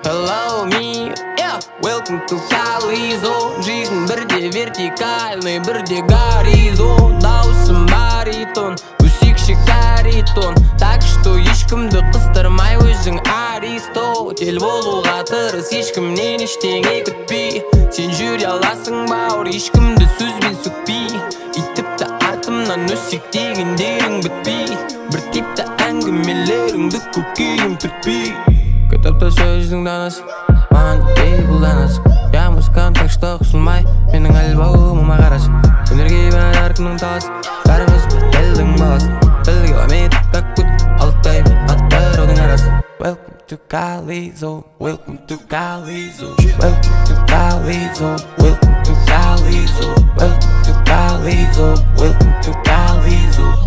Hello me, yeah, welcome to Calizo. Жизнь бірде вертикальный, бірде горизон. Даусым баритон, өсекші каритон. Так что ешкімді қыстырмай өзің Аристотель болуға тырыс, ешкімнен ештеңе күтпей. Сен жүре аласың бауыр, ешкімді сөзбен сөкпей. И тіпті артымнан өсек дегендерің бітпей. Бір типті әңгімелеріңді көкейім түртпей. Кітапта сөздің данасы, маған ей бұл данасы. Я музыкант, так что қысылмай, менің альбомыма қарасы. Өнерге бәрі әркімнің таласы, бәріміз бір елдің баласы. Тілге ламейді, как күт, алтайым аттыраудың арасы. Welcome to Calizo, welcome to Calizo. Welcome to Calizo, welcome to Calizo. Welcome to Calizo, welcome to Calizo.